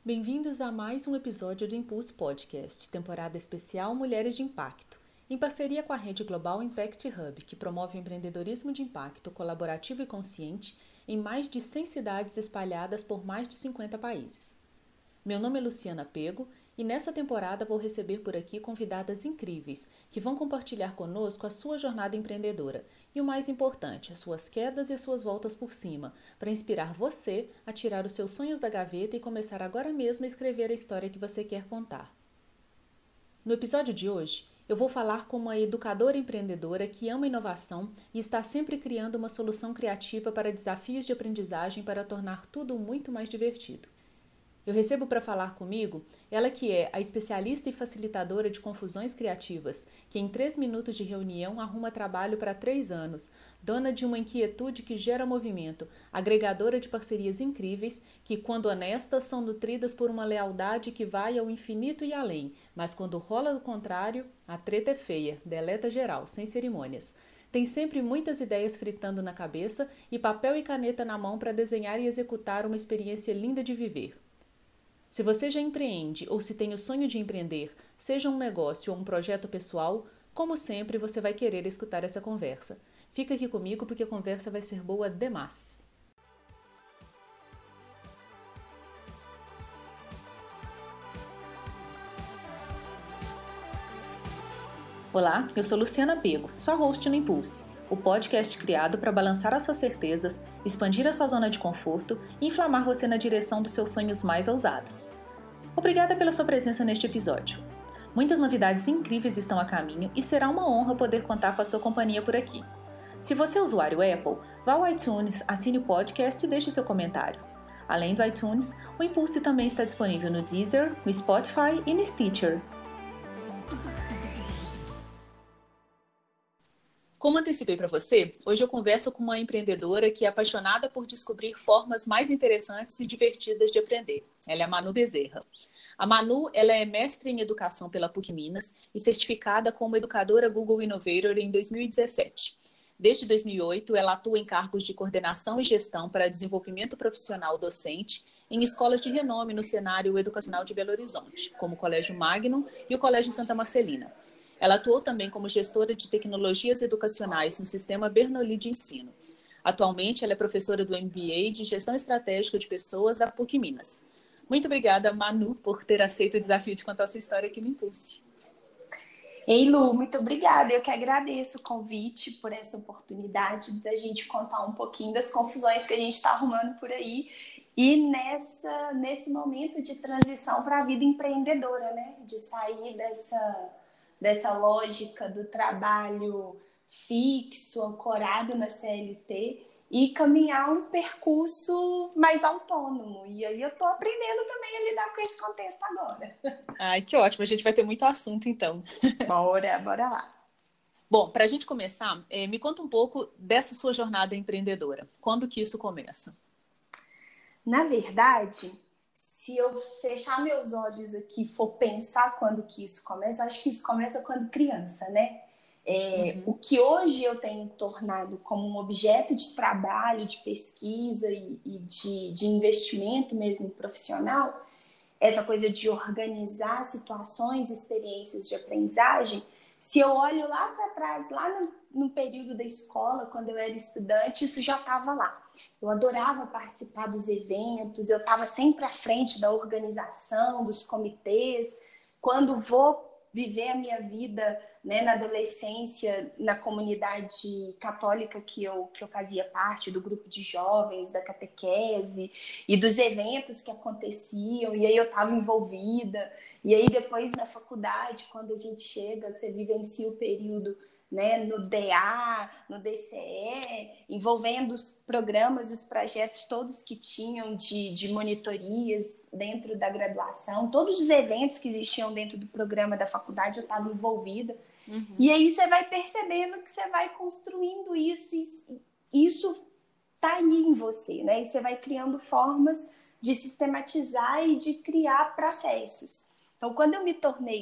Bem-vindos a mais um episódio do Impulse Podcast, temporada especial Mulheres de Impacto, em parceria com a rede global Impact Hub, que promove o empreendedorismo de impacto colaborativo e consciente em mais de 100 cidades espalhadas por mais de 50 países. Meu nome é Luciana Pego e nessa temporada vou receber por aqui convidadas incríveis que vão compartilhar conosco a sua jornada empreendedora e, o mais importante, as suas quedas e as suas voltas por cima, para inspirar você a tirar os seus sonhos da gaveta e começar agora mesmo a escrever a história que você quer contar. No episódio de hoje, eu vou falar com uma educadora empreendedora que ama inovação e está sempre criando uma solução criativa para desafios de aprendizagem para tornar tudo muito mais divertido. Eu recebo para falar comigo ela que é a especialista e facilitadora de confusões criativas, que em 3 minutos de reunião arruma trabalho para 3 anos, dona de uma inquietude que gera movimento, agregadora de parcerias incríveis que, quando honestas, são nutridas por uma lealdade que vai ao infinito e além, mas quando rola do contrário, a treta é feia, deleta geral, sem cerimônias. Tem sempre muitas ideias fritando na cabeça e papel e caneta na mão para desenhar e executar uma experiência linda de viver. Se você já empreende ou se tem o sonho de empreender, seja um negócio ou um projeto pessoal, como sempre você vai querer escutar essa conversa. Fica aqui comigo porque a conversa vai ser boa demais. Olá, eu sou Luciana Pego, sua host no Impulse, o podcast criado para balançar as suas certezas, expandir a sua zona de conforto e inflamar você na direção dos seus sonhos mais ousados. Obrigada pela sua presença neste episódio. Muitas novidades incríveis estão a caminho e será uma honra poder contar com a sua companhia por aqui. Se você é usuário Apple, vá ao iTunes, assine o podcast e deixe seu comentário. Além do iTunes, o Impulse também está disponível no Deezer, no Spotify e no Stitcher. Como antecipei para você, hoje eu converso com uma empreendedora que é apaixonada por descobrir formas mais interessantes e divertidas de aprender. Ela é a Manu Bezerra. A Manu, ela é mestre em educação pela PUC Minas e certificada como educadora Google Innovator em 2017. Desde 2008, ela atua em cargos de coordenação e gestão para desenvolvimento profissional docente em escolas de renome no cenário educacional de Belo Horizonte, como o Colégio Magnum e o Colégio Santa Marcelina. Ela atuou também como gestora de tecnologias educacionais no sistema Bernoulli de ensino. Atualmente, ela é professora do MBA de Gestão Estratégica de Pessoas da PUC Minas. Muito obrigada, Manu, por ter aceito o desafio de contar a sua história aqui no Impulse. Ei, Lu, muito obrigada. Eu que agradeço o convite por essa oportunidade da gente contar um pouquinho das confusões que a gente está arrumando por aí e nesse momento de transição para a vida empreendedora, né? De sair dessa lógica do trabalho fixo, ancorado na CLT e caminhar um percurso mais autônomo. E aí eu estou aprendendo também a lidar com esse contexto agora. Ai, que ótimo. A gente vai ter muito assunto, então. Bora lá. Bom, para a gente começar, me conta um pouco dessa sua jornada empreendedora. Quando que isso começa? Na verdade, se eu fechar meus olhos aqui e for pensar quando que isso começa, eu acho que isso começa quando criança, né? O que hoje eu tenho tornado como um objeto de trabalho, de pesquisa e de investimento mesmo profissional, essa coisa de organizar situações, experiências de aprendizagem, se eu olho lá para trás, lá no período da escola, quando eu era estudante, isso já estava lá. Eu adorava participar dos eventos, eu estava sempre à frente da organização, dos comitês. Quando vou viver a minha vida, né, na adolescência, na comunidade católica que eu fazia parte, do grupo de jovens, da catequese e dos eventos que aconteciam, e aí eu estava envolvida. E aí depois na faculdade, quando a gente chega, você vivencia o período, né, no DA, no DCE, envolvendo os programas e os projetos todos que tinham de monitorias dentro da graduação, todos os eventos que existiam dentro do programa da faculdade eu estava envolvida. E aí você vai percebendo que você vai construindo isso, e isso está aí em você, né? E você vai criando formas de sistematizar e de criar processos. Então, quando eu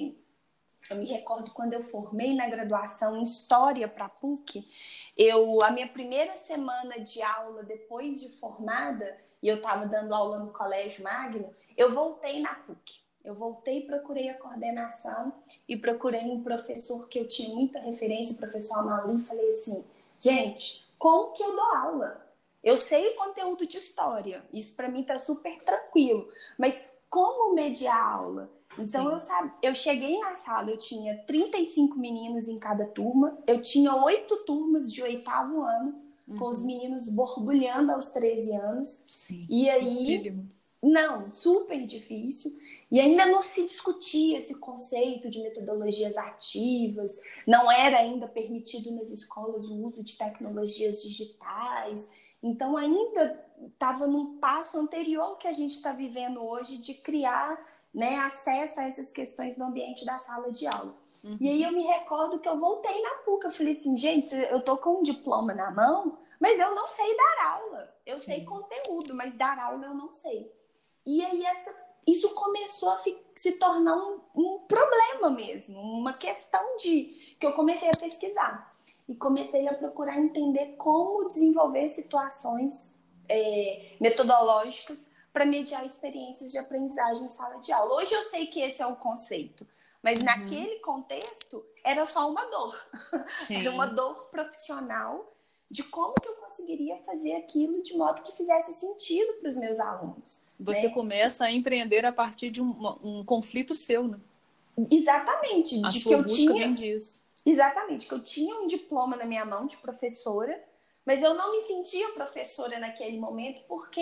me recordo quando eu formei na graduação em História para a PUC, a minha primeira semana de aula depois de formada, e eu estava dando aula no Colégio Magno, eu voltei na PUC. Eu voltei, procurei a coordenação e procurei um professor que eu tinha muita referência, o professor Amaury, e falei assim, gente, como que eu dou aula? Eu sei o conteúdo de história, isso para mim está super tranquilo, mas como mediar a aula? Então, eu cheguei na sala, eu tinha 35 meninos em cada turma, eu tinha 8 turmas de 8º ano, com os meninos borbulhando aos 13 anos. Sim, e aí, não, super difícil. E ainda não se discutia esse conceito de metodologias ativas, não era ainda permitido nas escolas o uso de tecnologias digitais. Então, ainda estava num passo anterior ao que a gente está vivendo hoje de criar, né, acesso a essas questões no ambiente da sala de aula. E aí eu me recordo que eu voltei na PUC, eu falei assim, gente, eu tô com um diploma na mão, mas eu não sei dar aula. Eu sei conteúdo, mas dar aula eu não sei. E aí isso começou a se tornar um problema mesmo, uma questão que eu comecei a pesquisar. E comecei a procurar entender como desenvolver situações metodológicas para mediar experiências de aprendizagem em sala de aula. Hoje eu sei que esse é o conceito, mas naquele contexto era só uma dor. Era uma dor profissional de como que eu conseguiria fazer aquilo de modo que fizesse sentido para os meus alunos. Você começa a empreender a partir de um conflito seu, né? Exatamente. A sua busca vem disso. Exatamente, que eu tinha um diploma na minha mão de professora, mas eu não me sentia professora naquele momento porque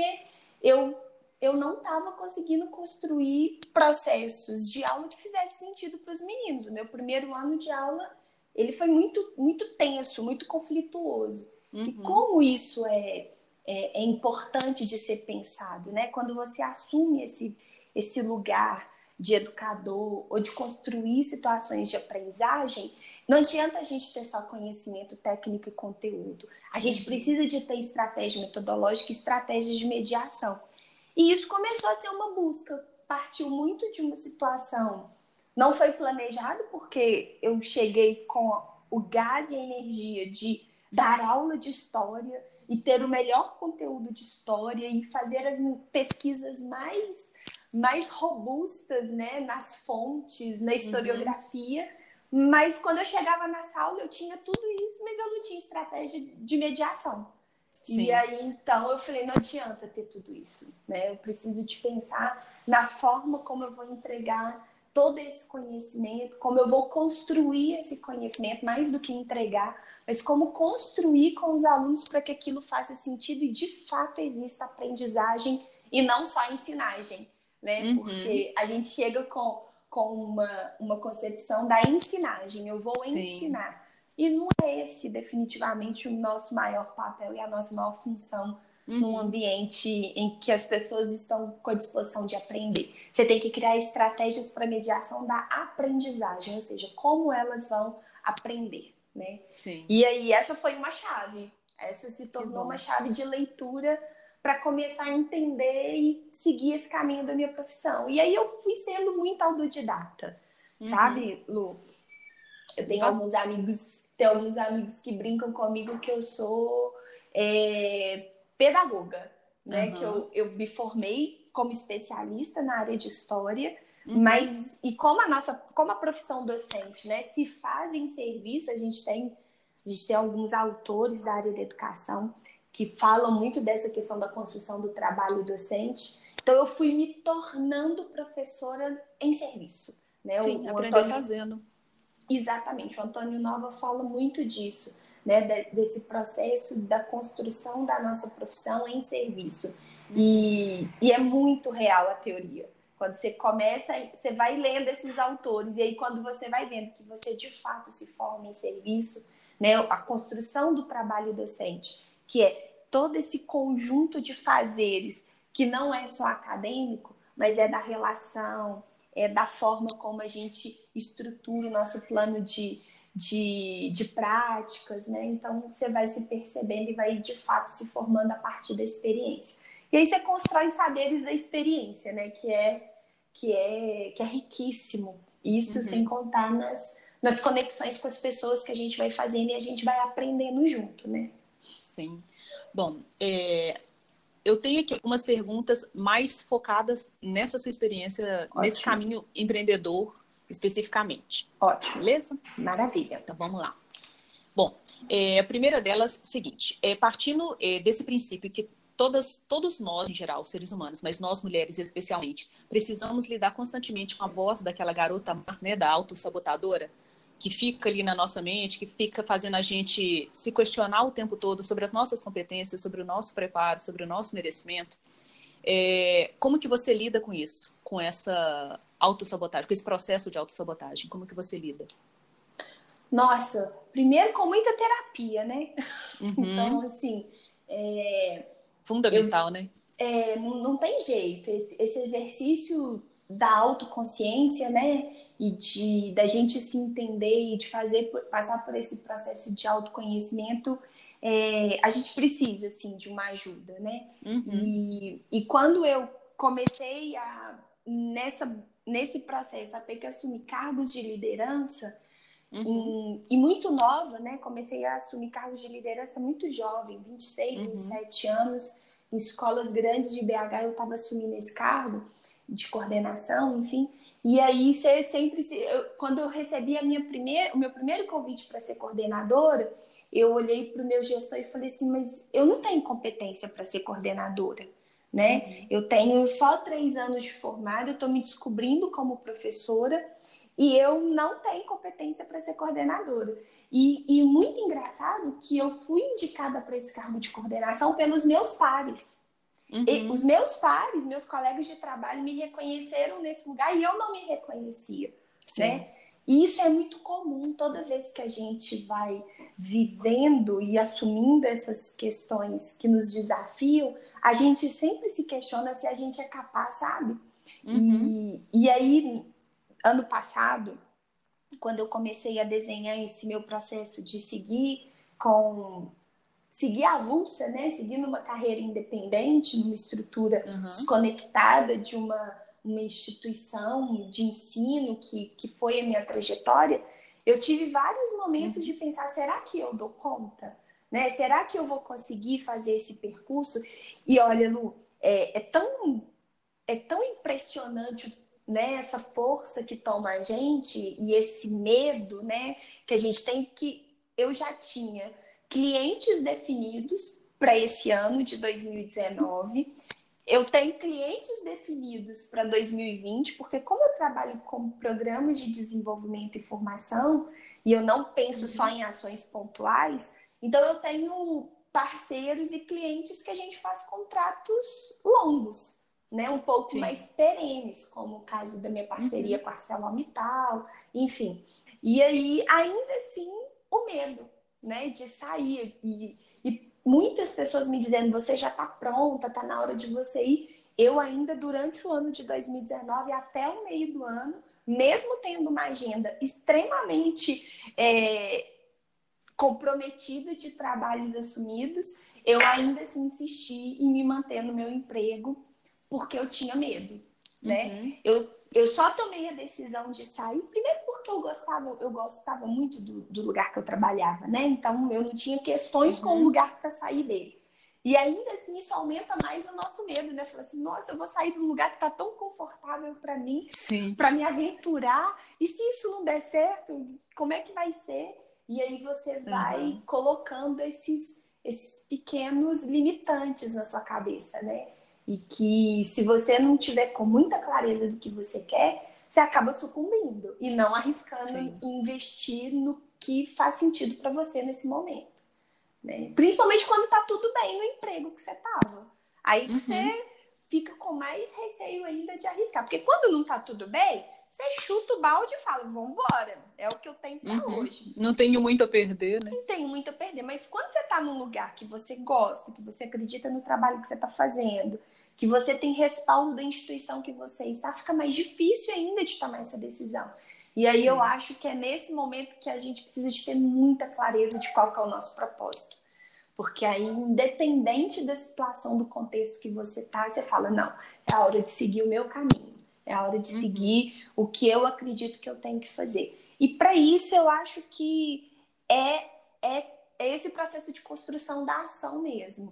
eu não estava conseguindo construir processos de aula que fizesse sentido para os meninos. O meu primeiro ano de aula, ele foi muito, muito tenso, muito conflituoso. E como isso é importante de ser pensado, né? Quando você assume esse lugar de educador ou de construir situações de aprendizagem, não adianta a gente ter só conhecimento técnico e conteúdo. A gente precisa de ter estratégia metodológica e estratégias de mediação. E isso começou a ser uma busca. Partiu muito de uma situação. Não foi planejado, porque eu cheguei com o gás e a energia de dar aula de história e ter o melhor conteúdo de história e fazer as pesquisas mais robustas, né, nas fontes, na historiografia. Mas quando eu chegava na sala, eu tinha tudo isso, mas eu não tinha estratégia de mediação. Sim. E aí, então, eu falei, não adianta ter tudo isso, né? Eu preciso de pensar na forma como eu vou entregar todo esse conhecimento, como eu vou construir esse conhecimento, mais do que entregar, mas como construir com os alunos para que aquilo faça sentido e, de fato, exista aprendizagem e não só ensinagem, né? Porque a gente chega com uma concepção da ensinagem, eu vou ensinar. E não é esse definitivamente o nosso maior papel e a nossa maior função num ambiente em que as pessoas estão com a disposição de aprender. Você tem que criar estratégias para mediação da aprendizagem, ou seja, como elas vão aprender, né? Sim. E aí essa foi uma chave. Essa se tornou uma chave de leitura para começar a entender e seguir esse caminho da minha profissão. E aí eu fui sendo muito autodidata, sabe, Lu? Eu tenho alguns amigos que brincam comigo que eu sou pedagoga, né? Que eu me formei como especialista na área de história, mas como a profissão docente, né, se faz em serviço, a gente tem alguns autores da área da educação que falam muito dessa questão da construção do trabalho docente. Então eu fui me tornando professora em serviço, né? Sim, aprender fazendo. Exatamente, o Antônio Nova fala muito disso, né? Desse processo da construção da nossa profissão em serviço. E é muito real a teoria. Quando você começa, você vai lendo esses autores, e aí quando você vai vendo que você de fato se forma em serviço, né? A construção do trabalho docente, que é todo esse conjunto de fazeres, que não é só acadêmico, mas é da relação, da forma como a gente estrutura o nosso plano de práticas, né? Então, você vai se percebendo e vai, de fato, se formando a partir da experiência. E aí você constrói saberes da experiência, né? Que é riquíssimo. Isso sem contar nas conexões com as pessoas que a gente vai fazendo e a gente vai aprendendo junto, né? Sim. Bom, eu tenho aqui algumas perguntas mais focadas nessa sua experiência, Ótimo. nesse caminho empreendedor especificamente. Ótimo. Beleza? Maravilha. Então vamos lá. Bom, a primeira delas, seguinte, partindo desse princípio que todos nós, em geral, seres humanos, mas nós mulheres especialmente, precisamos lidar constantemente com a voz daquela garota, né, da autossabotadora, que fica ali na nossa mente, que fica fazendo a gente se questionar o tempo todo sobre as nossas competências, sobre o nosso preparo, sobre o nosso merecimento. Como que você lida com isso? Com essa autossabotagem, com esse processo de autossabotagem? Como que você lida? Nossa, primeiro com muita terapia, né? Uhum. Então, assim... Fundamental, né? Não tem jeito. Esse exercício da autoconsciência, né? E da gente se entender e de passar por esse processo de autoconhecimento, a gente precisa, assim, de uma ajuda, né? Uhum. E quando eu comecei nesse processo a ter que assumir cargos de liderança, e muito nova, né? Comecei a assumir cargos de liderança muito jovem, 26, 27 anos, em escolas grandes de BH eu estava assumindo esse cargo de coordenação, enfim. E aí, quando eu recebi o meu primeiro convite para ser coordenadora, eu olhei para o meu gestor e falei assim, mas eu não tenho competência para ser coordenadora, né? Eu tenho só 3 anos de formada, eu estou me descobrindo como professora e eu não tenho competência para ser coordenadora. E muito engraçado que eu fui indicada para esse cargo de coordenação pelos meus pares. E os meus pares, meus colegas de trabalho me reconheceram nesse lugar e eu não me reconhecia, né? E isso é muito comum toda vez que a gente vai vivendo e assumindo essas questões que nos desafiam, a gente sempre se questiona se a gente é capaz, sabe? E aí, ano passado, quando eu comecei a desenhar esse meu processo de seguir avulsa, né? Seguindo uma carreira independente, numa estrutura desconectada de uma instituição de ensino que foi a minha trajetória, eu tive vários momentos de pensar, será que eu dou conta? Né? Será que eu vou conseguir fazer esse percurso? E olha, Lu, é tão impressionante, né, essa força que toma a gente e esse medo, né, que a gente tem, que eu já tinha clientes definidos para esse ano de 2019. Eu tenho clientes definidos para 2020, porque como eu trabalho com programas de desenvolvimento e formação, e eu não penso só em ações pontuais, então eu tenho parceiros e clientes que a gente faz contratos longos, né? Um pouco mais perenes, como o caso da minha parceria com a ArcelorMittal, enfim. E aí, ainda assim, o medo, né, de sair e muitas pessoas me dizendo, você já está pronta, está na hora de você ir. Eu ainda, durante o ano de 2019, até o meio do ano, mesmo tendo uma agenda extremamente comprometida de trabalhos assumidos, eu ainda assim insisti em me manter no meu emprego, porque eu tinha medo, né? Eu só tomei a decisão de sair, primeiro porque eu gostava muito do lugar que eu trabalhava, né? Então, eu não tinha questões com o lugar para sair dele. E ainda assim, isso aumenta mais o nosso medo, né? Falar assim, nossa, eu vou sair de um lugar que está tão confortável para mim, para me aventurar. E se isso não der certo, como é que vai ser? E aí você vai colocando esses pequenos limitantes na sua cabeça, né? E que se você não tiver com muita clareza do que você quer, você acaba sucumbindo e não arriscando investir no que faz sentido para você nesse momento, né? Principalmente quando tá tudo bem no emprego que você tava. Aí que você fica com mais receio ainda de arriscar. Porque quando não tá tudo bem, você chuta o balde e fala, vambora, é o que eu tenho para hoje. Não tenho muito a perder, né? Não tenho muito a perder, mas quando você tá num lugar que você gosta, que você acredita no trabalho que você tá fazendo, que você tem respaldo da instituição que você está, fica mais difícil ainda de tomar essa decisão. E aí eu acho que é nesse momento que a gente precisa de ter muita clareza de qual que é o nosso propósito. Porque aí, independente da situação, do contexto que você tá, você fala, não, é a hora de seguir o meu caminho. É a hora de seguir o que eu acredito que eu tenho que fazer. E para isso eu acho que é esse processo de construção da ação mesmo.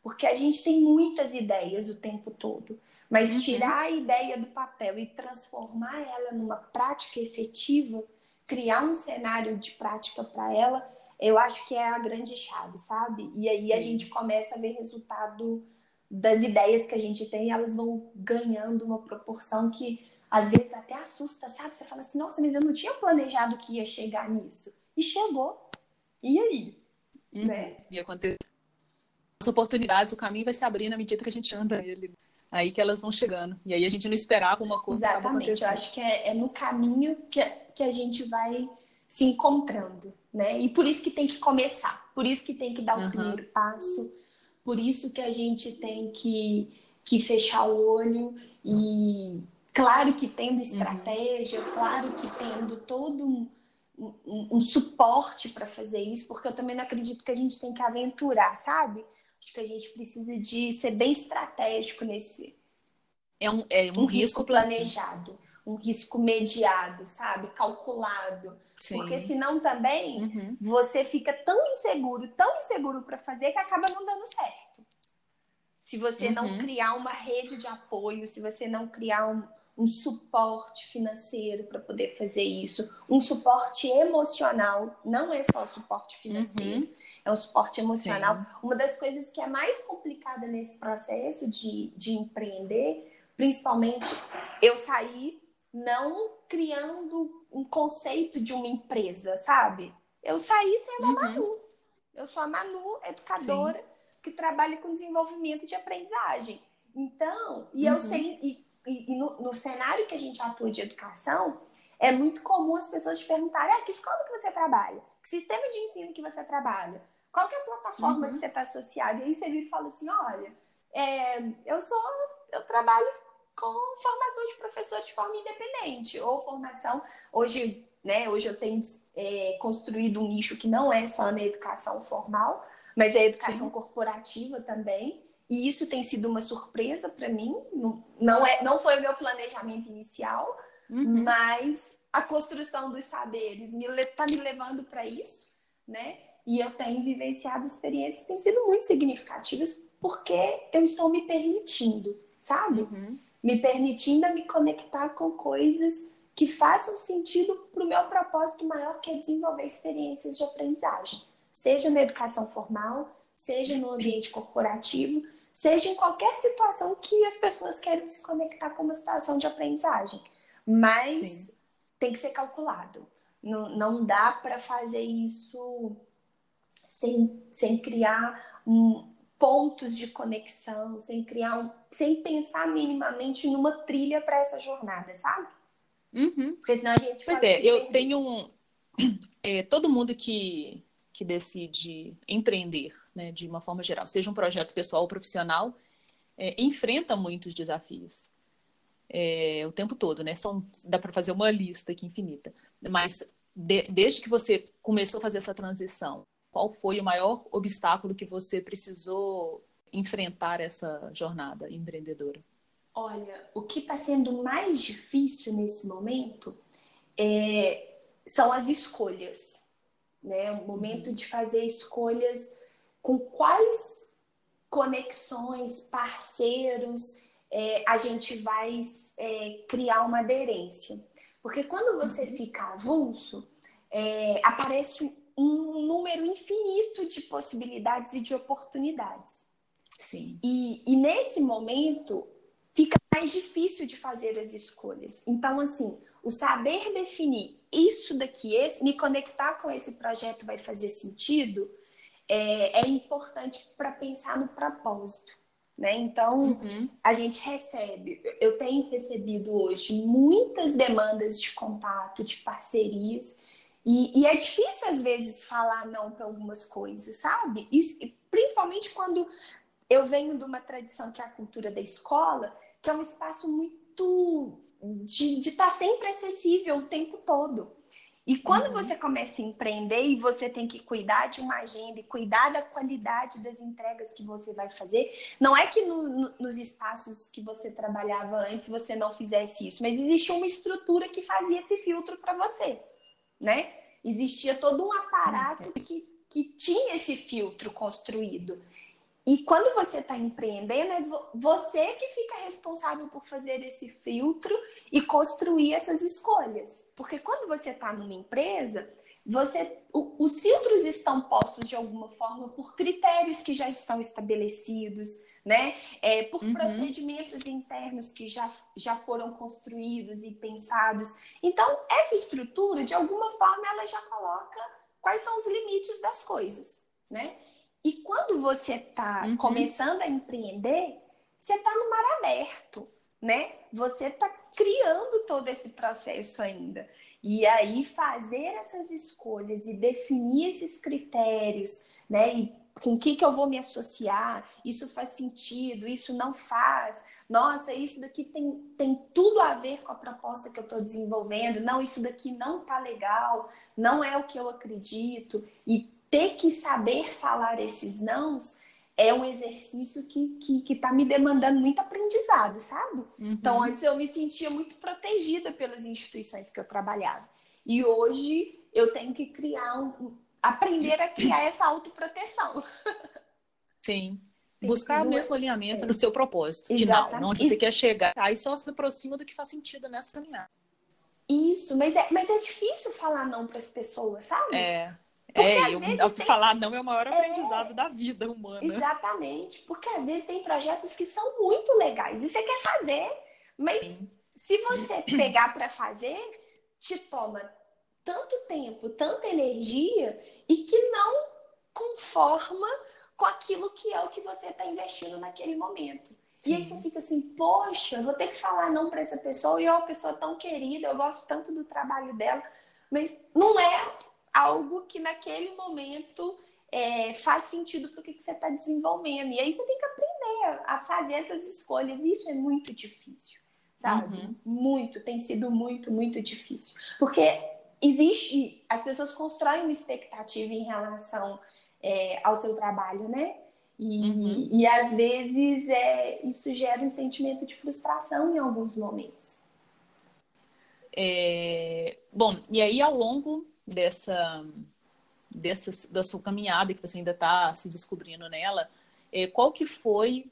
porque a gente tem muitas ideias o tempo todo, mas tirar a ideia do papel e transformar ela numa prática efetiva, criar um cenário de prática para ela, eu acho que é a grande chave, sabe? E aí a gente começa a ver resultado das ideias que a gente tem, elas vão ganhando uma proporção que às vezes até assusta, sabe? Você fala assim, nossa, mas eu não tinha planejado que ia chegar nisso. E chegou. E aí? Né? E acontecer. As oportunidades, o caminho vai se abrindo à medida que a gente anda nele. Aí que elas vão chegando. E aí a gente não esperava uma coisa que acaba Exatamente. Eu acontecendo. acho que é no caminho que a gente vai se encontrando, né? E por isso que tem que começar. Por isso que tem que dar o primeiro passo. Por isso que a gente tem que fechar o olho e, claro que tendo estratégia, claro que tendo todo um suporte para fazer isso, porque eu também não acredito que a gente tem que aventurar, sabe? Acho que a gente precisa de ser bem estratégico nesse... É um risco planejado, um risco mediado, sabe? Calculado. Sim. Porque senão também você fica tão inseguro para fazer que acaba não dando certo. Se você não criar uma rede de apoio, se você não criar um suporte financeiro para poder fazer isso, um suporte emocional, não é só suporte financeiro, é um suporte emocional. Sim. Uma das coisas que é mais complicada nesse processo de empreender, principalmente, eu saí não criando um conceito de uma empresa, sabe? Eu saí sendo a Manu. Eu sou a Manu, educadora, que trabalha com desenvolvimento de aprendizagem. Então, e eu sei, no cenário que a gente atua de educação, é muito comum as pessoas te perguntarem, que escola que você trabalha? Que sistema de ensino que você trabalha? Qual que é a plataforma que você está associado? E aí você vira e fala assim, olha, eu trabalho com formação de professor de forma independente, ou formação, hoje eu tenho construído um nicho que não é só na educação formal, mas é a educação corporativa também, e isso tem sido uma surpresa para mim, não foi o meu planejamento inicial, mas a construção dos saberes está me levando para isso, né? E eu tenho vivenciado experiências que têm sido muito significativas, porque eu estou me permitindo, sabe? Me permitindo a me conectar com coisas que façam sentido para o meu propósito maior, que é desenvolver experiências de aprendizagem. Seja na educação formal, seja no ambiente corporativo, seja em qualquer situação que as pessoas querem se conectar com uma situação de aprendizagem. Mas tem que ser calculado. Não dá para fazer isso sem criar pontos de conexão, sem pensar minimamente numa trilha para essa jornada, sabe? Porque senão a gente Pois pode se eu perder. tenho todo mundo que decide empreender, né, de uma forma geral, seja um projeto pessoal ou profissional, enfrenta muitos desafios o tempo todo, né? Dá para fazer uma lista aqui infinita. Mas desde que você começou a fazer essa transição, qual foi o maior obstáculo que você precisou enfrentar essa jornada empreendedora? Olha, o que está sendo mais difícil nesse momento são as escolhas, né? O momento de fazer escolhas com quais conexões, parceiros a gente vai criar uma aderência. Porque quando você fica avulso, aparece um número infinito de possibilidades e de oportunidades. Sim. E nesse momento fica mais difícil de fazer as escolhas. Então, assim, o saber definir isso daqui, me conectar com esse projeto vai fazer sentido, é importante para pensar no propósito, né? Então, a gente eu tenho recebido hoje muitas demandas de contato, de parcerias, e é difícil, às vezes, falar não para algumas coisas, sabe? Isso, principalmente quando eu venho de uma tradição que é a cultura da escola, que é um espaço muito de estar sempre acessível o tempo todo. E quando você começa a empreender e você tem que cuidar de uma agenda e cuidar da qualidade das entregas que você vai fazer, não é que nos espaços que você trabalhava antes você não fizesse isso, mas existia uma estrutura que fazia esse filtro para você, né? Existia todo um aparato que tinha esse filtro construído. E quando você está empreendendo, é você que fica responsável por fazer esse filtro e construir essas escolhas. Porque quando você está numa empresa, os filtros estão postos de alguma forma por critérios que já estão estabelecidos, né? Por procedimentos internos que já foram construídos e pensados. Então, essa estrutura, de alguma forma, ela já coloca quais são os limites das coisas, né? E quando você está começando a empreender, você está no mar aberto, né? Você está criando todo esse processo ainda. E aí fazer essas escolhas e definir esses critérios, né? E com que eu vou me associar? Isso faz sentido? Isso não faz? Nossa, isso daqui tem tudo a ver com a proposta que eu estou desenvolvendo. Não, isso daqui não tá legal. Não é o que eu acredito. E ter que saber falar esses nãos é um exercício que tá me demandando muito aprendizado, sabe? Então, antes eu me sentia muito protegida pelas instituições que eu trabalhava. E hoje eu tenho que aprender a criar essa autoproteção. Sim. Buscar o mesmo alinhamento no seu propósito final, onde você quer chegar. Aí só se aproxima do que faz sentido nessa caminhada. Isso, mas é difícil falar não para as pessoas, sabe? Falar não é o maior aprendizado da vida humana. Exatamente, porque às vezes tem projetos que são muito legais e você quer fazer, mas se você pegar para fazer, te toma tanto tempo, tanta energia e que não conforma com aquilo que é o que você está investindo naquele momento. Sim. E aí você fica assim, poxa, eu vou ter que falar não para essa pessoa e é uma pessoa tão querida, eu gosto tanto do trabalho dela, mas não é algo que naquele momento faz sentido para o que você está desenvolvendo. E aí você tem que aprender a fazer essas escolhas. E isso é muito difícil, sabe? Tem sido muito, muito difícil. Porque as pessoas constroem uma expectativa em relação ao seu trabalho, né? E às vezes isso gera um sentimento de frustração em alguns momentos. Bom, e aí ao longo dessa sua caminhada que você ainda está se descobrindo nela, qual que foi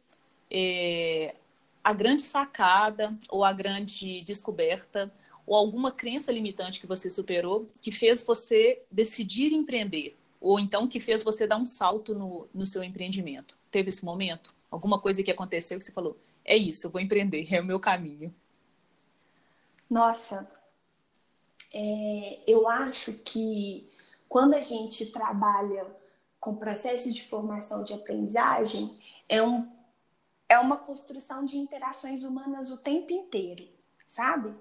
a grande sacada ou a grande descoberta ou alguma crença limitante que você superou que fez você decidir empreender ou então que fez você dar um salto no seu empreendimento? Teve esse momento? Alguma coisa que aconteceu que você falou, é isso, eu vou empreender, é o meu caminho? Nossa, eu acho que quando a gente trabalha com processo de formação de aprendizagem, é uma construção de interações humanas o tempo inteiro, sabe?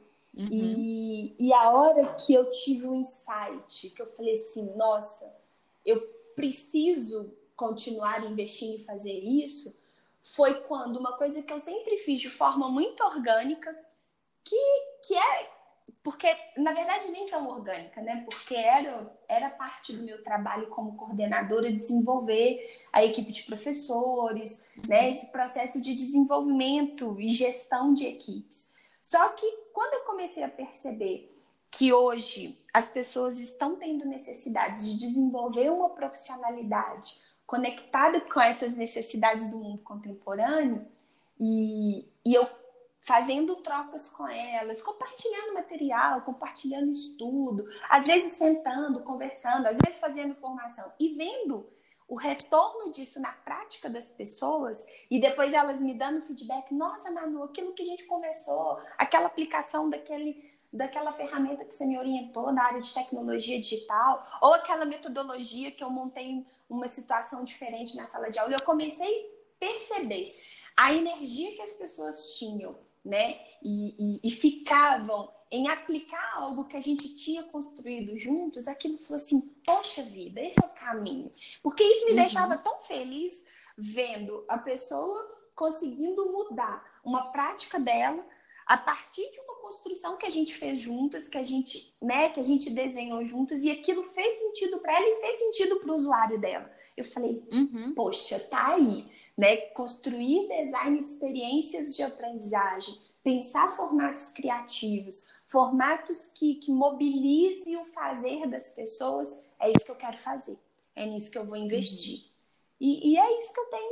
E a hora que eu tive um insight, que eu falei assim, nossa, eu preciso continuar investindo em fazer isso, foi quando uma coisa que eu sempre fiz de forma muito orgânica, que é porque, na verdade, nem tão orgânica, né? Porque era parte do meu trabalho como coordenadora desenvolver a equipe de professores, né? Esse processo de desenvolvimento e gestão de equipes. Só que quando eu comecei a perceber que hoje as pessoas estão tendo necessidade de desenvolver uma profissionalidade conectada com essas necessidades do mundo contemporâneo, e eu fazendo trocas com elas, compartilhando material, compartilhando estudo, às vezes sentando, conversando, às vezes fazendo formação e vendo o retorno disso na prática das pessoas e depois elas me dando feedback, nossa, Manu, aquilo que a gente conversou, aquela aplicação daquela ferramenta que você me orientou na área de tecnologia digital, ou aquela metodologia que eu montei uma situação diferente na sala de aula, eu comecei a perceber a energia que as pessoas tinham, né? E ficavam em aplicar algo que a gente tinha construído juntos, aquilo falou assim, poxa vida, esse é o caminho. Porque isso me deixava tão feliz vendo a pessoa conseguindo mudar uma prática dela a partir de uma construção que a gente fez juntas, que a gente desenhou juntas, e aquilo fez sentido para ela e fez sentido para o usuário dela. Eu falei, poxa, tá aí. Né? Construir design de experiências de aprendizagem, pensar formatos criativos, formatos que mobilizem o fazer das pessoas, é isso que eu quero fazer, é nisso que eu vou investir. E é isso que eu tenho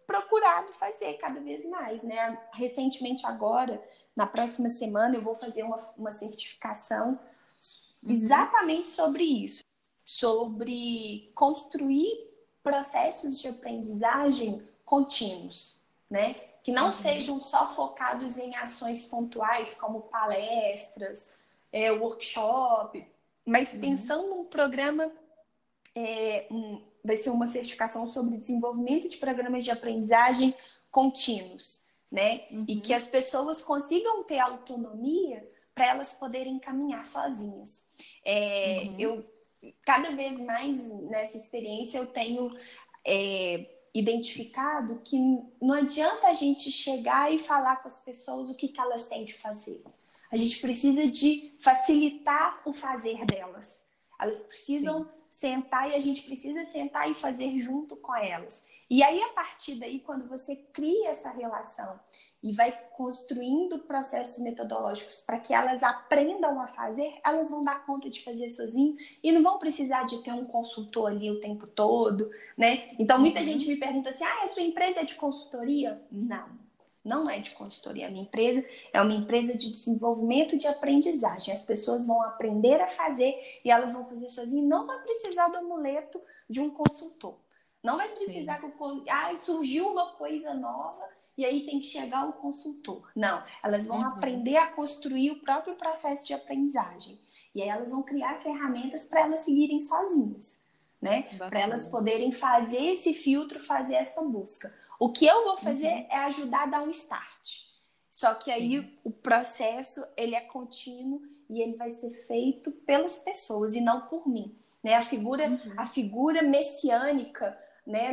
procurado fazer cada vez mais, né? Recentemente agora, na próxima semana, eu vou fazer uma certificação exatamente sobre isso, sobre construir processos de aprendizagem contínuos, né? Que não sejam só focados em ações pontuais, como palestras, workshop, mas pensando num programa, vai ser uma certificação sobre desenvolvimento de programas de aprendizagem contínuos, né? E que as pessoas consigam ter autonomia para elas poderem caminhar sozinhas. Eu, cada vez mais nessa experiência, eu tenho identificado que não adianta a gente chegar e falar com as pessoas o que elas têm que fazer. A gente precisa de facilitar o fazer delas. Elas precisam sentar e a gente precisa sentar e fazer junto com elas. E aí, a partir daí, quando você cria essa relação e vai construindo processos metodológicos para que elas aprendam a fazer, elas vão dar conta de fazer sozinho e não vão precisar de ter um consultor ali o tempo todo, né? Então, muita gente me pergunta assim, a sua empresa é de consultoria? Não é de consultoria. A minha empresa é uma empresa de desenvolvimento de aprendizagem. As pessoas vão aprender a fazer e elas vão fazer sozinhas. Não vai precisar do amuleto de um consultor. Não vai precisar que surgiu uma coisa nova e aí tem que chegar o consultor. Não, elas vão aprender a construir o próprio processo de aprendizagem. E aí elas vão criar ferramentas para elas seguirem sozinhas, né? Para elas poderem fazer esse filtro, fazer essa busca. O que eu vou fazer é ajudar a dar um start. Só que aí o processo, ele é contínuo e ele vai ser feito pelas pessoas e não por mim, né? A figura messiânica, né,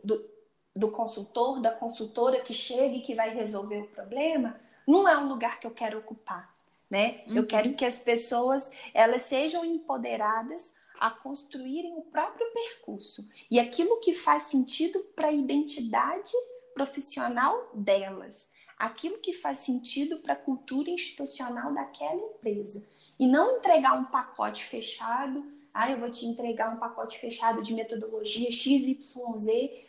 do consultor, da consultora que chega e que vai resolver o problema, não é um lugar que eu quero ocupar, né? Eu quero que as pessoas, elas sejam empoderadas a construírem o próprio percurso e aquilo que faz sentido para a identidade profissional delas, aquilo que faz sentido para a cultura institucional daquela empresa. E não entregar um pacote fechado, eu vou te entregar um pacote fechado de metodologia XYZ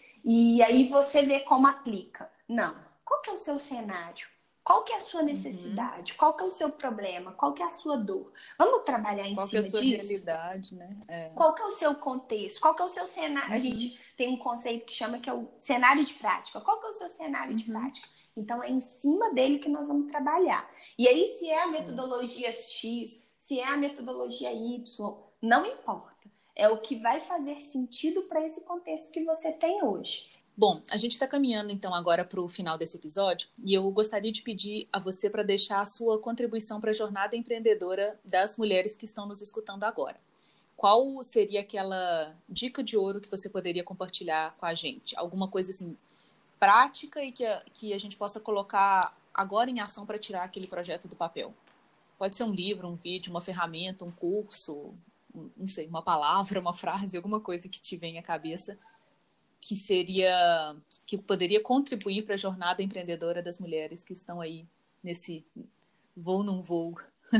e aí você vê como aplica. Não. Qual que é o seu cenário? Qual que é a sua necessidade? Qual que é o seu problema? Qual que é a sua dor? Vamos trabalhar em cima disso? Qual que é a sua realidade, né? Qual que é o seu contexto? Qual que é o seu cenário? A gente tem um conceito que chama que é o cenário de prática. Qual que é o seu cenário de prática? Então, é em cima dele que nós vamos trabalhar. E aí, se é a metodologia X, se é a metodologia Y, não importa. É o que vai fazer sentido para esse contexto que você tem hoje. Bom, a gente está caminhando então agora para o final desse episódio e eu gostaria de pedir a você para deixar a sua contribuição para a jornada empreendedora das mulheres que estão nos escutando agora. Qual seria aquela dica de ouro que você poderia compartilhar com a gente? Alguma coisa assim prática e que a gente possa colocar agora em ação para tirar aquele projeto do papel? Pode ser um livro, um vídeo, uma ferramenta, um curso, não sei, uma palavra, uma frase, alguma coisa que te venha à cabeça que poderia contribuir para a jornada empreendedora das mulheres que estão aí nesse voo não voo.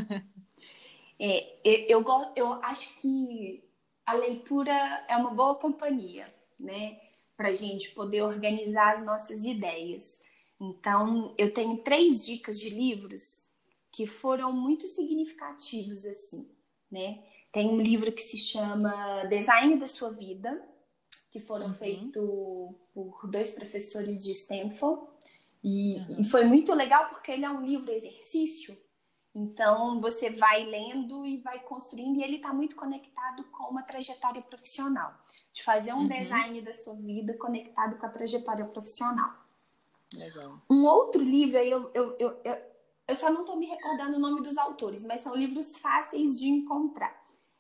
Eu acho que a leitura é uma boa companhia, né? Para a gente poder organizar as nossas ideias. Então, eu tenho 3 dicas de livros que foram muito significativos, assim, né? Tem um livro que se chama Design da Sua Vida, que foram feitos por 2 professores de Stanford. E foi muito legal porque ele é um livro exercício. Então, você vai lendo e vai construindo, e ele está muito conectado com uma trajetória profissional. De fazer um design da sua vida conectado com a trajetória profissional. Legal. Um outro livro, eu só não estou me recordando o nome dos autores, mas são livros fáceis de encontrar.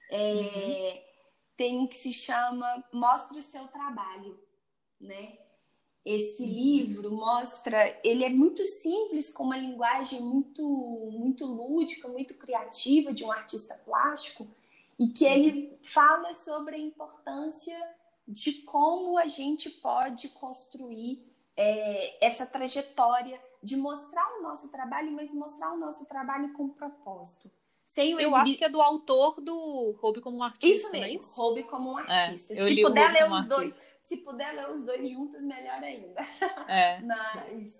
Tem um que se chama Mostre o Seu Trabalho, né? Esse livro ele é muito simples, com uma linguagem muito, muito lúdica, muito criativa de um artista plástico, e que ele fala sobre a importância de como a gente pode construir essa trajetória de mostrar o nosso trabalho, mas mostrar o nosso trabalho com propósito. Eu acho que é do autor do Roube como um Artista, isso mesmo, não é isso? Roube como um Artista. Se puder ler os dois. Se puder ler os dois juntos, melhor ainda. É. Mas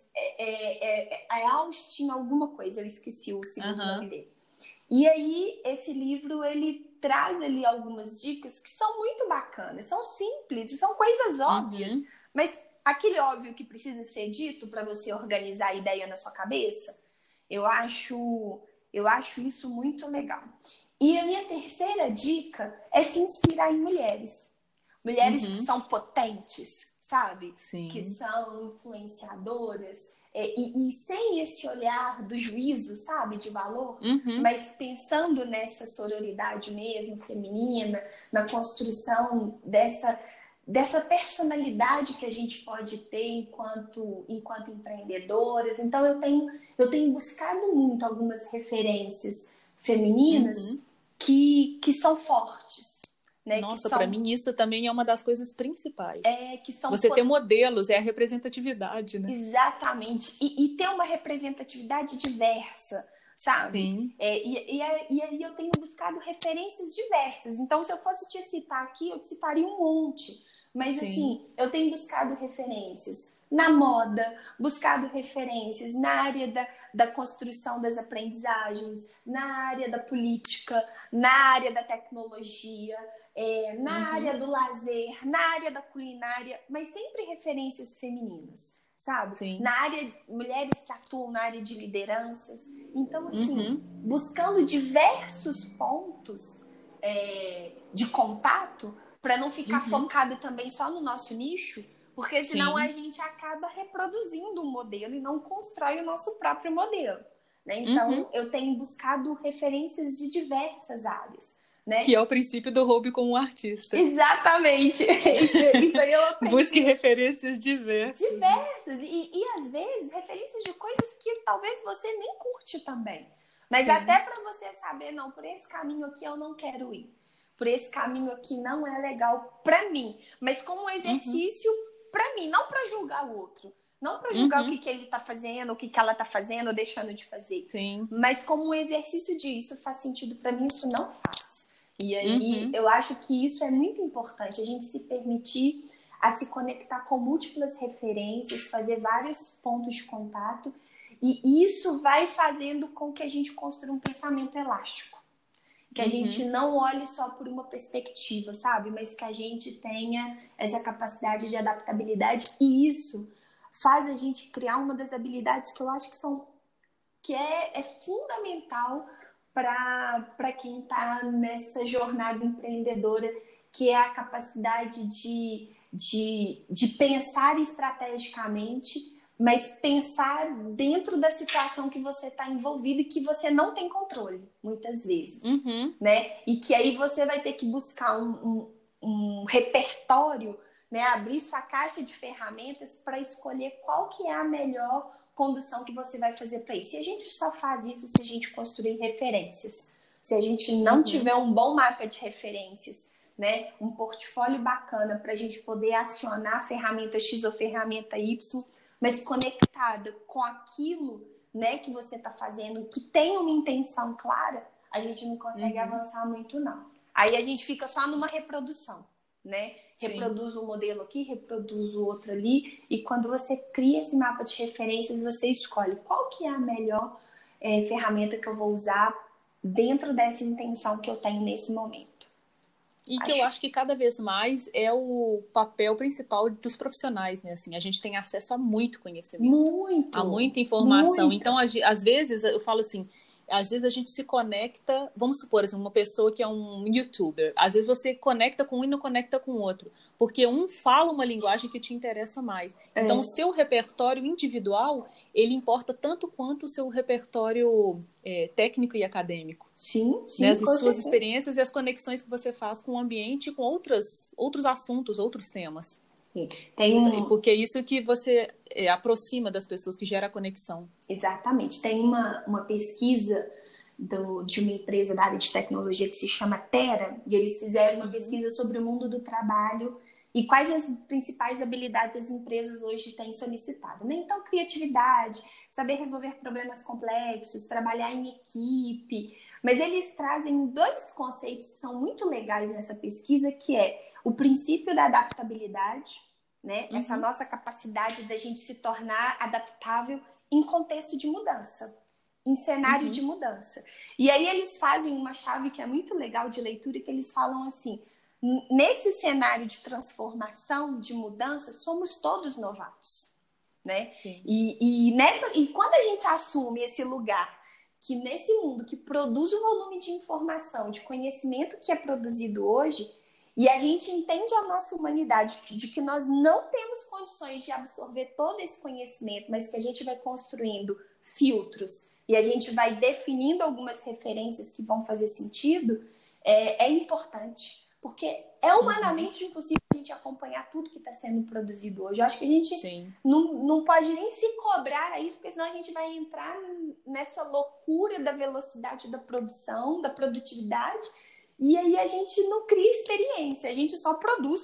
é Austin alguma coisa, eu esqueci o segundo nome dele. E aí, esse livro, ele traz ali algumas dicas que são muito bacanas, são simples, são coisas óbvias, mas aquele óbvio que precisa ser dito para você organizar a ideia na sua cabeça, eu acho isso muito legal. E a minha terceira dica é se inspirar em mulheres. Mulheres que são potentes, sabe? Sim. Que são influenciadoras. E sem esse olhar do juízo, sabe? De valor. Mas pensando nessa sororidade mesmo, feminina, na construção dessa personalidade que a gente pode ter enquanto empreendedoras. Então, eu tenho buscado muito algumas referências femininas que são fortes. Né? Nossa, para mim isso também é uma das coisas principais. Que são você ter modelos, é a representatividade, né? Exatamente. E ter uma representatividade diversa, sabe? Sim. E aí eu tenho buscado referências diversas. Então, se eu fosse te citar aqui, eu te citaria um monte. Mas, Sim. assim, eu tenho buscado referências na moda, buscado referências na área da construção das aprendizagens, na área da política, na área da tecnologia, na área do lazer, na área da culinária, mas sempre referências femininas, sabe? Sim. Na área, mulheres que atuam na área de lideranças. Então, assim, buscando diversos pontos de contato para não ficar focado também só no nosso nicho, porque senão a gente acaba reproduzindo um modelo e não constrói o nosso próprio modelo. Né? Então, eu tenho buscado referências de diversas áreas. Né? Que é o princípio do Roube como artista. Exatamente. Isso aí eu aprendi. Busque referências diversas. E às vezes, referências de coisas que talvez você nem curte também. Mas até para você saber, não, por esse caminho aqui eu não quero ir. Por esse caminho aqui não é legal para mim. Mas como um exercício para mim, não para julgar o outro. Não para julgar o que ele está fazendo, o que ela está fazendo ou deixando de fazer. Sim. Mas como um exercício de isso faz sentido para mim, isso não faz. E aí eu acho que isso é muito importante, a gente se permitir a se conectar com múltiplas referências, fazer vários pontos de contato, e isso vai fazendo com que a gente construa um pensamento elástico. Que a gente não olhe só por uma perspectiva, sabe? Mas que a gente tenha essa capacidade de adaptabilidade, e isso faz a gente criar uma das habilidades que eu acho que é fundamental para quem está nessa jornada empreendedora, que é a capacidade de pensar estrategicamente, mas pensar dentro da situação que você está envolvido e que você não tem controle, muitas vezes. Né? E que aí você vai ter que buscar um repertório, né? Abrir sua caixa de ferramentas para escolher qual que é a melhor condução que você vai fazer para isso. E a gente só faz isso se a gente construir referências. Se a gente não tiver um bom mapa de referências, né? Um portfólio bacana para a gente poder acionar a ferramenta X ou ferramenta Y, mas conectada com aquilo, né, que você está fazendo, que tem uma intenção clara, a gente não consegue avançar muito, não. Aí a gente fica só numa reprodução. Né? Reproduz um modelo aqui, reproduz o outro ali, e quando você cria esse mapa de referências, você escolhe qual que é a melhor ferramenta que eu vou usar dentro dessa intenção que eu tenho nesse momento. E que eu acho que cada vez mais é o papel principal dos profissionais, né? Assim, a gente tem acesso a muito conhecimento, a muita informação. Então, às vezes, eu falo assim, às vezes a gente se conecta, vamos supor, assim, uma pessoa que é um youtuber, às vezes você conecta com um e não conecta com o outro, porque um fala uma linguagem que te interessa mais. Então, o seu repertório individual, ele importa tanto quanto o seu repertório técnico e acadêmico. Sim, né? As suas experiências e as conexões que você faz com o ambiente, com outros assuntos, outros temas. Porque é isso que você aproxima das pessoas, que gera conexão. Exatamente. Tem uma pesquisa de uma empresa da área de tecnologia que se chama Terra, e eles fizeram uma pesquisa sobre o mundo do trabalho e quais as principais habilidades as empresas hoje têm solicitado. Né? Então, criatividade, saber resolver problemas complexos, trabalhar em equipe. Mas eles trazem dois conceitos que são muito legais nessa pesquisa, que é o princípio da adaptabilidade né? Essa nossa capacidade da gente se tornar adaptável em contexto de mudança, em cenário de mudança. E aí eles fazem uma chave que é muito legal de leitura, que eles falam assim: nesse cenário de transformação, de mudança, somos todos novatos, né? E quando a gente assume esse lugar, que nesse mundo que produz o volume de informação, de conhecimento que é produzido hoje, e a gente entende a nossa humanidade, de que nós não temos condições de absorver todo esse conhecimento, mas que a gente vai construindo filtros e a gente vai definindo algumas referências que vão fazer sentido, é importante. Porque é humanamente impossível a gente acompanhar tudo que está sendo produzido hoje. Eu acho que a gente não pode nem se cobrar a isso, porque senão a gente vai entrar nessa loucura da velocidade da produção, da produtividade, e aí a gente não cria experiência, a gente só produz.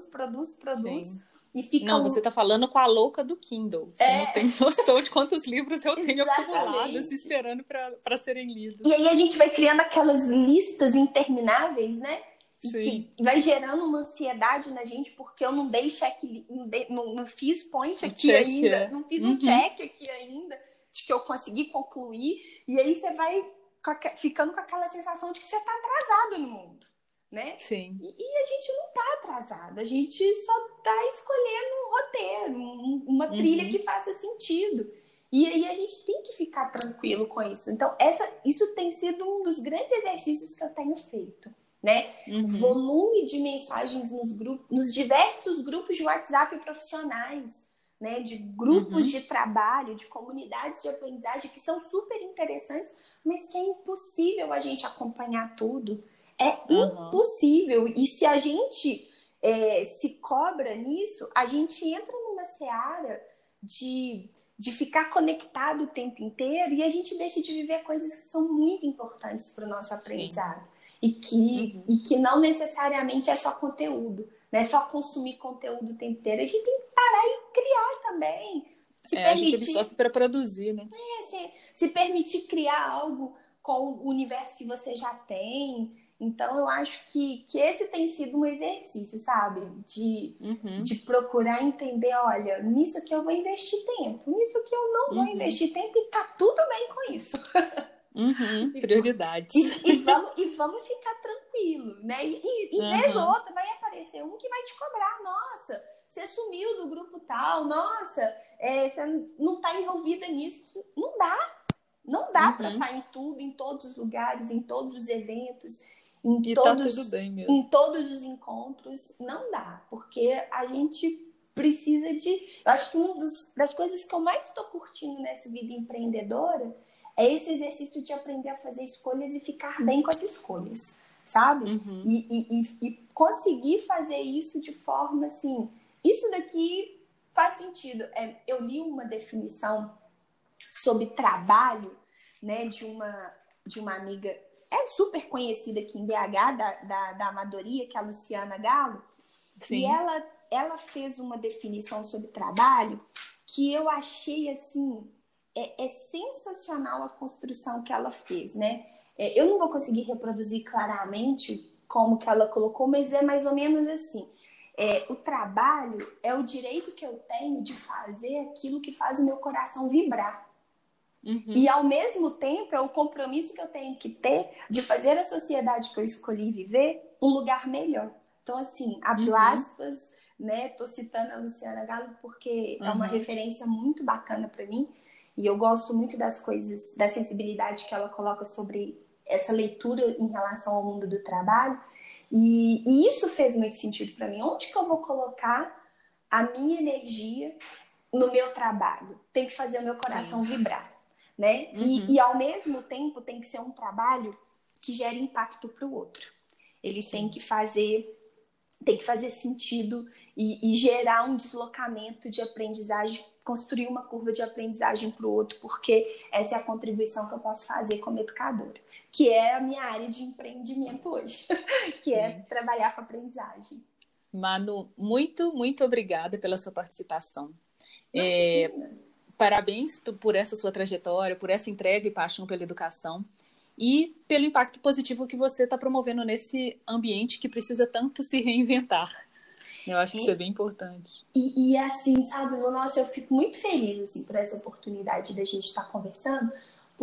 Sim. E fica não, você está falando com a louca do Kindle. Você não tem noção de quantos livros eu tenho acumulados esperando para serem lidos. E aí a gente vai criando aquelas listas intermináveis, né? E que vai gerando uma ansiedade na gente, porque eu não dei check, não fiz point aqui ainda, não fiz um check aqui ainda, de que eu consegui concluir. E aí você vai ficando com aquela sensação de que você está atrasado no mundo, né? Sim. E a gente não está atrasado, a gente só está escolhendo um roteiro, uma trilha que faça sentido. E aí a gente tem que ficar tranquilo com isso. Então, isso tem sido um dos grandes exercícios que eu tenho feito, né? O volume de mensagens nos diversos grupos de WhatsApp profissionais, né? De grupos de trabalho, de comunidades de aprendizagem, que são super interessantes, mas que é impossível a gente acompanhar tudo. É impossível. E se a gente se cobra nisso, a gente entra numa seara de ficar conectado o tempo inteiro e a gente deixa de viver coisas que são muito importantes para o nosso aprendizado. E que não necessariamente é só conteúdo, não é só consumir conteúdo o tempo inteiro. A gente tem que parar e criar também. A gente absorve para produzir, né? Se permitir criar algo com o universo que você já tem. Então, eu acho que esse tem sido um exercício, sabe? De procurar entender, olha, nisso aqui eu vou investir tempo, nisso aqui eu não vou investir tempo e tá tudo bem com isso. Prioridades. E vamos ficar tranquilo, né? E vez ou outra vai aparecer um que vai te cobrar. Nossa, você sumiu do grupo tal. Nossa, você não está envolvida nisso. Não dá para estar em tudo, em todos os lugares, em todos os eventos, tá tudo bem mesmo. em todos os encontros. Não dá, porque a gente precisa de... Eu acho que uma das coisas que eu mais estou curtindo nessa vida empreendedora é esse exercício de aprender a fazer escolhas e ficar bem com as escolhas, sabe? E conseguir fazer isso de forma assim... Isso daqui faz sentido. Eu li uma definição sobre trabalho, né, de uma amiga super conhecida aqui em BH, da Amadoria, que é a Luciana Galo. Sim. E ela fez uma definição sobre trabalho que eu achei assim... É sensacional a construção que ela fez, né? Eu não vou conseguir reproduzir claramente como que ela colocou, mas é mais ou menos assim. O trabalho é o direito que eu tenho de fazer aquilo que faz o meu coração vibrar. E, ao mesmo tempo, é o compromisso que eu tenho que ter de fazer a sociedade que eu escolhi viver um lugar melhor. Então, assim, abro aspas, né? Tô citando a Luciana Galo porque é uma referência muito bacana para mim. E eu gosto muito das coisas, da sensibilidade que ela coloca sobre essa leitura em relação ao mundo do trabalho. E isso fez muito sentido para mim. Onde que eu vou colocar a minha energia no meu trabalho? Tem que fazer o meu coração vibrar, né? E ao mesmo tempo tem que ser um trabalho que gere impacto para o outro. Ele tem que fazer sentido e gerar um deslocamento de aprendizagem, construir uma curva de aprendizagem para o outro, porque essa é a contribuição que eu posso fazer como educadora, que é a minha área de empreendimento hoje, que é trabalhar com aprendizagem. Manu, muito, muito obrigada pela sua participação. Parabéns por essa sua trajetória, por essa entrega e paixão pela educação e pelo impacto positivo que você está promovendo nesse ambiente que precisa tanto se reinventar. Eu acho que isso é bem importante. E assim, sabe, nossa, eu fico muito feliz assim, por essa oportunidade da gente estar conversando,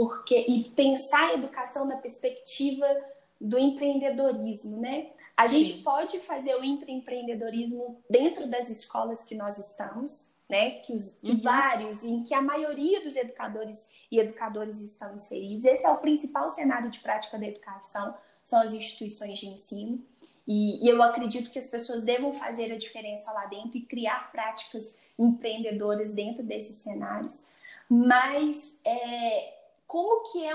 e pensar a educação na perspectiva do empreendedorismo, né? A gente pode fazer o empreendedorismo dentro das escolas que nós estamos, né? Vários, em que a maioria dos educadores e educadoras estão inseridos. Esse é o principal cenário de prática da educação, são as instituições de ensino. E eu acredito que as pessoas devam fazer a diferença lá dentro e criar práticas empreendedoras dentro desses cenários. Mas como que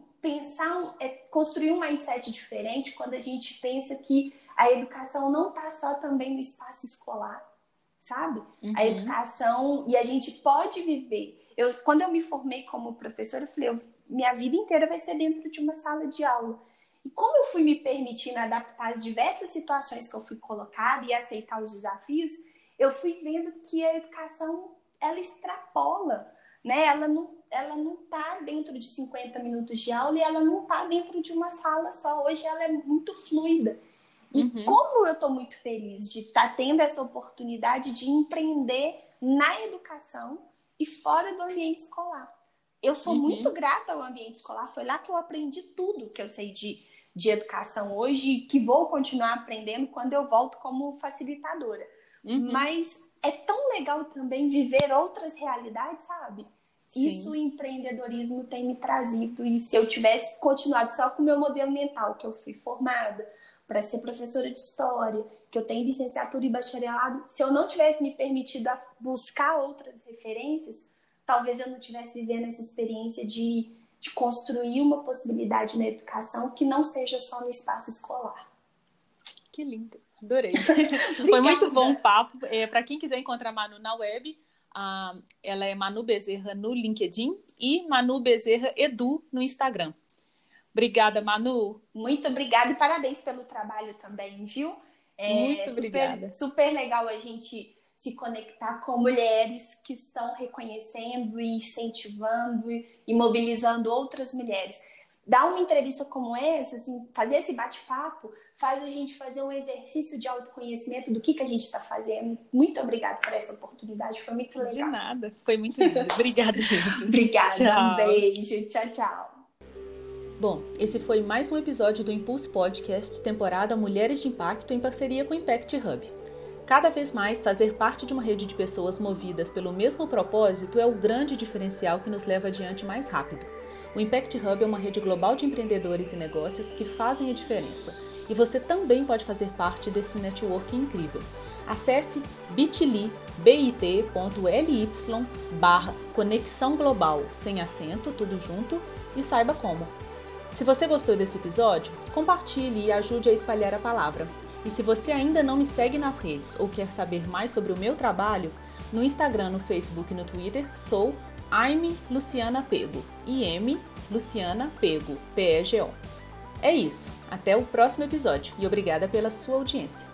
construir um mindset diferente quando a gente pensa que a educação não está só também no espaço escolar, sabe? A educação, e a gente pode viver. Quando eu me formei como professora, eu falei, minha vida inteira vai ser dentro de uma sala de aula. E como eu fui me permitindo adaptar as diversas situações que eu fui colocada e aceitar os desafios, eu fui vendo que a educação, ela extrapola, né? Ela não está dentro de 50 minutos de aula e ela não está dentro de uma sala só. Hoje ela é muito fluida. E como eu estou muito feliz de estar tendo essa oportunidade de empreender na educação e fora do ambiente escolar. Eu sou muito grata ao ambiente escolar. Foi lá que eu aprendi tudo que eu sei de educação hoje e que vou continuar aprendendo quando eu volto como facilitadora. Mas é tão legal também viver outras realidades, sabe? Sim. Isso o empreendedorismo tem me trazido. E se eu tivesse continuado só com o meu modelo mental, que eu fui formada para ser professora de história, que eu tenho licenciatura e bacharelado, se eu não tivesse me permitido buscar outras referências, talvez eu não estivesse vivendo essa experiência de construir uma possibilidade na educação que não seja só no espaço escolar. Que lindo, adorei. Foi muito bom o papo. Para quem quiser encontrar a Manu na web, ela é Manu Bezerra no LinkedIn e Manu Bezerra Edu no Instagram. Obrigada, Manu. Muito obrigada e parabéns pelo trabalho também, viu? Muito obrigada. Super legal a gente se conectar com mulheres que estão reconhecendo e incentivando e mobilizando outras mulheres. Dar uma entrevista como essa, assim, fazer esse bate-papo, faz a gente fazer um exercício de autoconhecimento do que a gente está fazendo. Muito obrigada por essa oportunidade, foi muito legal. De nada, foi muito lindo. Obrigada mesmo. Obrigada, tchau. Um beijo, tchau, tchau. Bom, esse foi mais um episódio do Impulso Podcast, temporada Mulheres de Impacto, em parceria com o Impact Hub. Cada vez mais, fazer parte de uma rede de pessoas movidas pelo mesmo propósito é o grande diferencial que nos leva adiante mais rápido. O Impact Hub é uma rede global de empreendedores e negócios que fazem a diferença. E você também pode fazer parte desse networking incrível. Acesse bit.ly/conexão global, sem acento, tudo junto, e saiba como. Se você gostou desse episódio, compartilhe e ajude a espalhar a palavra. E se você ainda não me segue nas redes ou quer saber mais sobre o meu trabalho, no Instagram, no Facebook e no Twitter, sou Luciana Pego. Luciana Pego, P-E-G-O. É isso, até o próximo episódio e obrigada pela sua audiência.